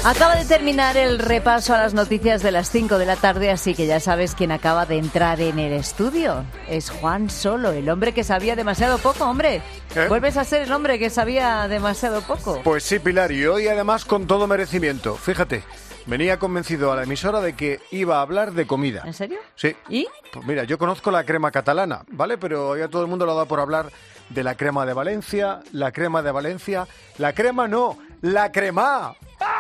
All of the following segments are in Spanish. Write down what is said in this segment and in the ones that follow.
Acaba de terminar el repaso a las noticias de las 5 de la tarde, así que ya sabes quién acaba de entrar en el estudio. Es Juan Solo, el hombre que sabía demasiado poco, hombre. ¿Vuelves a ser el hombre que sabía demasiado poco? Pues sí, Pilar, y hoy además con todo merecimiento. Fíjate, venía convencido a la emisora de que iba a hablar de comida. ¿En serio? Sí. ¿Y? Pues mira, yo conozco la crema catalana, ¿vale? Pero ya todo el mundo lo ha dado por hablar de la crema de Valencia, la crema de Valencia. La crema no, la crema.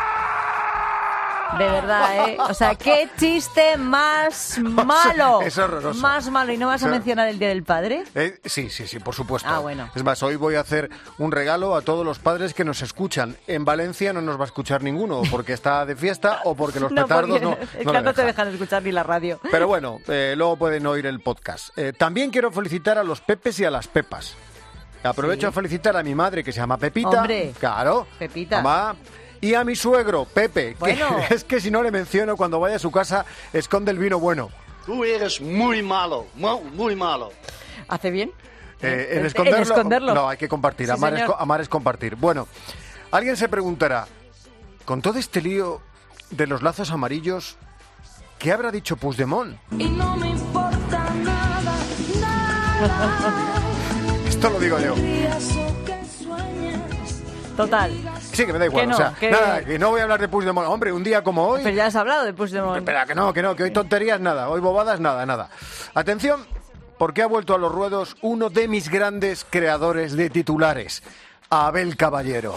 De verdad, ¿eh? O sea, qué chiste más malo. Es horroroso. Más malo. ¿Y no vas a mencionar el Día del Padre? Sí, por supuesto. Ah, bueno. Es más, hoy voy a hacer un regalo a todos los padres que nos escuchan. En Valencia no nos va a escuchar ninguno, porque está de fiesta o porque los petardos no te dejan escuchar ni la radio. Pero bueno, luego pueden oír el podcast. También quiero felicitar a los Pepes y a las Pepas. Aprovecho a felicitar a mi madre, que se llama Pepita. Hombre, claro. Pepita. Mamá. Y a mi suegro, Pepe, bueno. que es que si no le menciono, cuando vaya a su casa, esconde el vino bueno. Tú eres muy malo, muy malo. ¿Hace bien? ¿En esconderlo? No, hay que compartir. Sí, amar es compartir. Bueno, alguien se preguntará, con todo este lío de los lazos amarillos, ¿qué habrá dicho Puigdemont? Y no me importa nada. Esto lo digo yo. Total. Sí, que me da igual, no, o sea, nada, que no voy a hablar de Puigdemont. Hombre, un día como hoy... Pero ya has hablado de Puigdemont. Espera, que no, que hoy tonterías nada, hoy bobadas nada. Atención, porque ha vuelto a los ruedos uno de mis grandes creadores de titulares, Abel Caballero.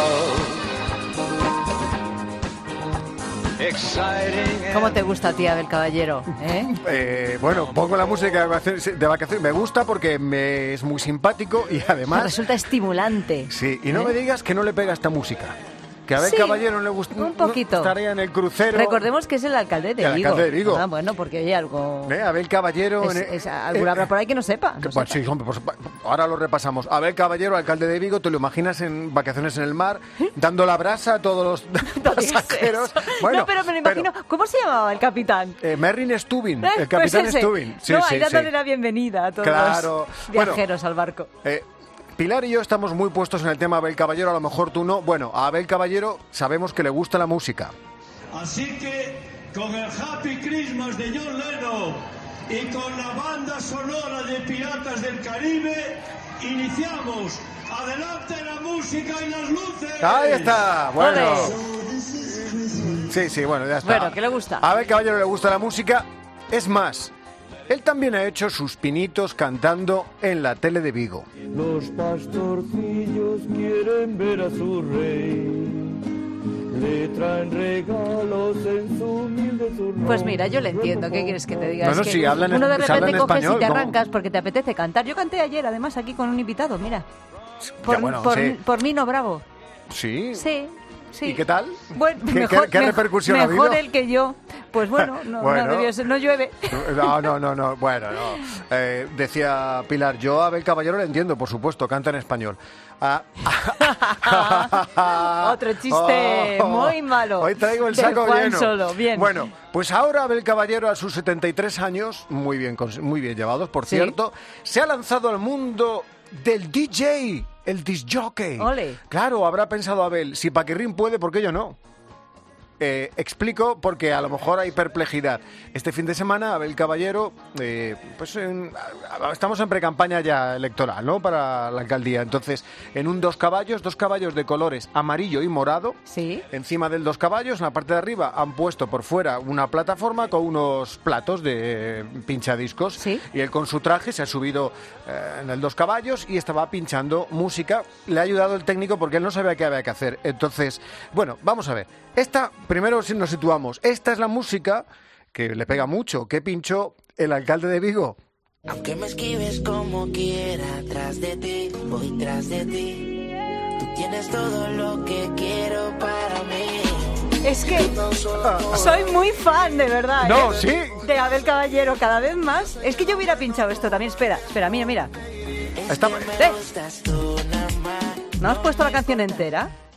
¿Cómo te gusta a ti, Abel Caballero? Bueno, pongo la música de vacaciones. Me gusta porque es muy simpático y además... Resulta estimulante. Sí, y no me digas que no le pega esta música. Que a Abel Caballero le gusta... Un poquito. Estaría en el crucero. Recordemos que es el alcalde de Vigo. El alcalde de Vigo. Ah, bueno, porque hay algo... Abel Caballero... Alguna habrá por ahí que no sepa. Sí, hombre, pues, ahora lo repasamos. Abel Caballero, alcalde de Vigo, ¿te lo imaginas en vacaciones en el mar, dando la brasa a todos los pasajeros? Bueno, no, pero me lo imagino... ¿Cómo se llamaba el capitán? Merrin Stubin, el capitán pues Stubin. Sí, ahí dándole la bienvenida a todos los viajeros al barco. Pilar y yo estamos muy puestos en el tema Abel Caballero, a lo mejor tú no. Bueno, a Abel Caballero sabemos que le gusta la música. Así que, con el Happy Christmas de John Lennon y con la banda sonora de Piratas del Caribe, iniciamos. ¡Adelante la música y las luces! ¡Ahí está! Bueno. Sí, bueno, ya está. Bueno, ¿qué le gusta? A Abel Caballero le gusta la música. Es más... Él también ha hecho sus pinitos cantando en la tele de Vigo. Los pastorcillos quieren ver a su rey. Le traen regalos en su humilde zurrón. Pues mira, yo le entiendo. ¿Qué quieres que te diga? Bueno, es que sí, hablan uno de repente coges español, y te arrancas porque te apetece cantar. Yo canté ayer, además, aquí con un invitado, mira. Por Nino Bravo. ¿Sí? Sí. ¿Y qué tal? Bueno, ¿Qué repercusión ha habido? Mejor él que yo. Pues bueno, no llueve. No. Bueno, no. Decía Pilar, yo a Abel Caballero le entiendo, por supuesto, canta en español. Otro chiste muy malo. Hoy traigo el saco Juan lleno. Solo. Bien. Bueno, pues ahora Abel Caballero, a sus 73 años, muy bien llevados, por cierto, se ha lanzado al mundo del DJ. El disc jockey. Ole. Claro, habrá pensado Abel, si Paquirrín puede, ¿por qué yo no? Explico porque a lo mejor hay perplejidad. Este fin de semana, Abel Caballero, estamos en precampaña ya electoral, ¿no? Para la alcaldía. Entonces, en un dos caballos de colores amarillo y morado. Sí. Encima del dos caballos, en la parte de arriba, han puesto por fuera una plataforma con unos platos de pinchadiscos. Sí. Y él con su traje se ha subido en el dos caballos y estaba pinchando música. Le ha ayudado el técnico porque él no sabía qué había que hacer. Entonces, bueno, vamos a ver. Primero nos situamos. Esta es la música que le pega mucho, que pinchó el alcalde de Vigo. Aunque me esquives como quiera, tras de ti, voy tras de ti. Tú tienes todo lo que quiero para mí. Es que soy muy fan, de verdad. No, ¿sí? De Abel Caballero cada vez más. Es que yo hubiera pinchado esto también. Espera, mira. Está... ¿No has puesto la canción entera?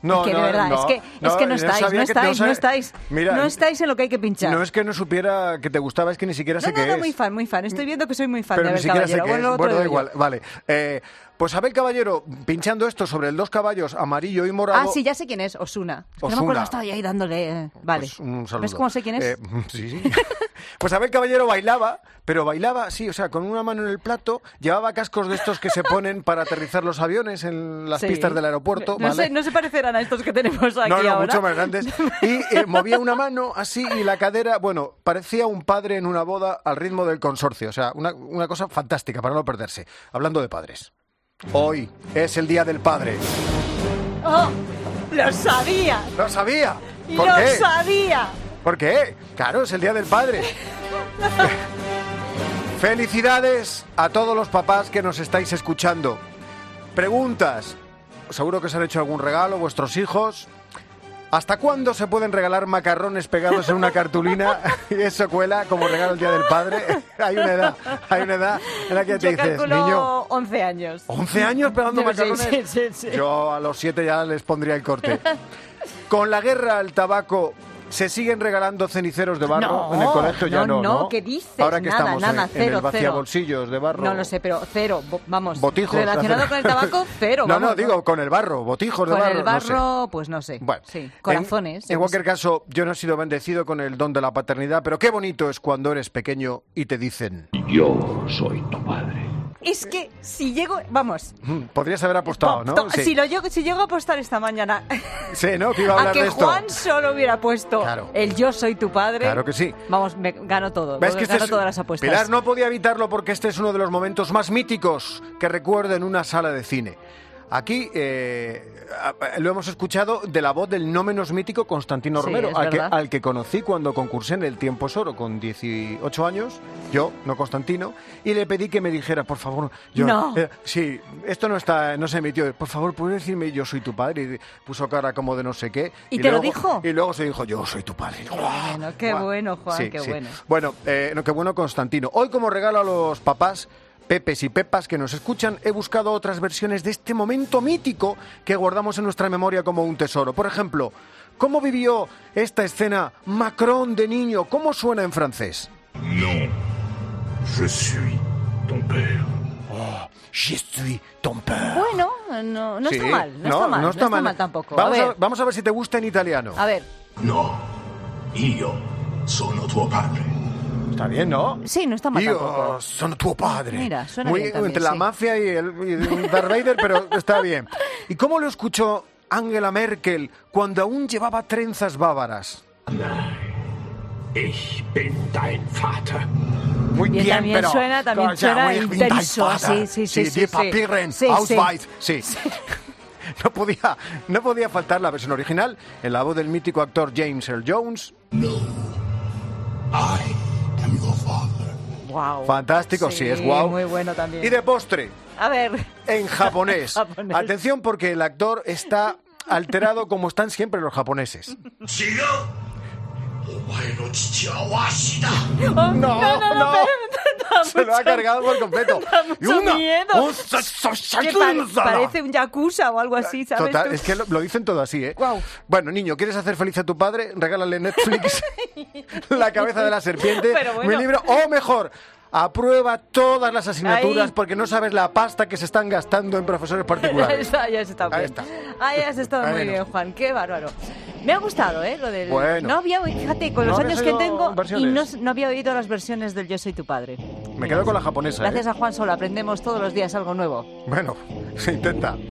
No, que de verdad, es que no estáis. Mira, no estáis en lo que hay que pinchar. No es que no supiera que te gustaba, es que ni siquiera sé qué es. muy fan. Estoy viendo que soy muy fan pero de ni Abel siquiera sé Caballero. qué es. Bueno, da igual, vale. Pues Abel Caballero, pinchando esto sobre el 2 caballos, amarillo y morado... Ah, sí, ya sé quién es, Osuna. No me acuerdo, estaba ahí dándole... Vale. Pues un saludo. ¿Ves cómo sé quién es? Sí. Pues Abel Caballero bailaba, pero bailaba, sí, o sea, con una mano en el plato, llevaba cascos de estos que se ponen para aterrizar los aviones en las pistas del aeropuerto, ¿vale? No se parecerán a estos que tenemos aquí no, ahora. Mucho más grandes. Y movía una mano así y la cadera, bueno, parecía un padre en una boda al ritmo del consorcio. O sea, una cosa fantástica para no perderse. Hablando de padres. Hoy es el Día del Padre. ¡Oh! ¡Lo sabía! ¡Lo sabía! ¿Por ¡Lo qué? sabía! ¿Por qué? Claro, es el Día del Padre. Felicidades a todos los papás que nos estáis escuchando. Preguntas. Seguro que os han hecho algún regalo vuestros hijos. ¿Hasta cuándo se pueden regalar macarrones pegados en una cartulina y eso cuela como regalo el Día del Padre? Hay una edad en la que te dices, niño... 11 años. ¿11 años pegando macarrones? Sí. Yo a los 7 ya les pondría el corte. Con la guerra al tabaco... ¿Se siguen regalando ceniceros de barro en el colegio? Ya no. ¿Qué dices? Ahora que estamos nada, en el vaciabolsillos de barro. No lo sé, pero cero, vamos. Botijos. Relacionado con el tabaco, cero. Vamos, digo, con el barro, botijos de barro. Con el barro, no sé. pues no sé. Bueno, sí, corazones. En cualquier caso, yo no he sido bendecido con el don de la paternidad, pero qué bonito es cuando eres pequeño y te dicen... Yo soy tu padre. Es que si llego... Vamos. Podrías haber apostado, ¿no? Sí. Si llego a apostar esta mañana... Sí, ¿no? Que iba a hablar de esto. A que Juan solo hubiera puesto el yo soy tu padre... Claro que sí. Vamos, me gano todo. ¿Ves que gano todas las apuestas. Pilar no podía evitarlo porque este es uno de los momentos más míticos que recuerdo en una sala de cine. Aquí lo hemos escuchado de la voz del no menos mítico Constantino Romero, al que conocí cuando concursé en El Tiempo es Oro con 18 años, yo, no Constantino, y le pedí que me dijera, por favor, sí, esto no se emitió, por favor, ¿puedes decirme yo soy tu padre? Y puso cara como de no sé qué. ¿Y te lo dijo? Y luego se dijo, yo soy tu padre. Bueno, qué bueno, Juan, sí, qué bueno. Bueno, qué bueno Constantino. Hoy como regalo a los papás, Pepes y Pepas que nos escuchan, he buscado otras versiones de este momento mítico que guardamos en nuestra memoria como un tesoro. Por ejemplo, ¿cómo vivió esta escena Macron de niño? ¿Cómo suena en francés? No, je suis ton père. Oh, je suis ton père. Bueno, no está mal, no está mal tampoco. Vamos a ver si te gusta en italiano. A ver. No, io sono tuo padre. Está bien, ¿no? Sí, no está mal tampoco. Yo sono tu padre. Mira, suena bien también, entre la mafia y el Darth Vader, pero está bien. ¿Y cómo lo escuchó Angela Merkel cuando aún llevaba trenzas bávaras? Nein, ich bin dein Vater. Muy bien, también pero... suena intenso. Sí. Die Papieren, Ausweis. Sí. No podía faltar la versión original en la voz del mítico actor James Earl Jones. No, I am your father. Wow. Fantástico, sí, es guau. Muy bueno también. Y de postre. A ver. En japonés. Atención porque el actor está alterado como están siempre los japoneses. No. Se lo ha cargado por completo. Da mucho miedo. Parece un yakuza o algo así, ¿sabes? Total, es que lo dicen todo así, ¿eh? Wow. Bueno, niño, ¿quieres hacer feliz a tu padre? Regálale Netflix La cabeza de la serpiente, mi libro, o mejor... Aprueba todas las asignaturas porque no sabes la pasta que se están gastando en profesores particulares. Ahí has estado muy bien, Juan. Qué bárbaro. Me ha gustado, lo del... Bueno. No había oído, fíjate, con los años que tengo versiones. y no había oído las versiones del Yo soy tu padre. Me quedo con la japonesa. Gracias a Juan solo aprendemos todos los días algo nuevo. Bueno, se intenta.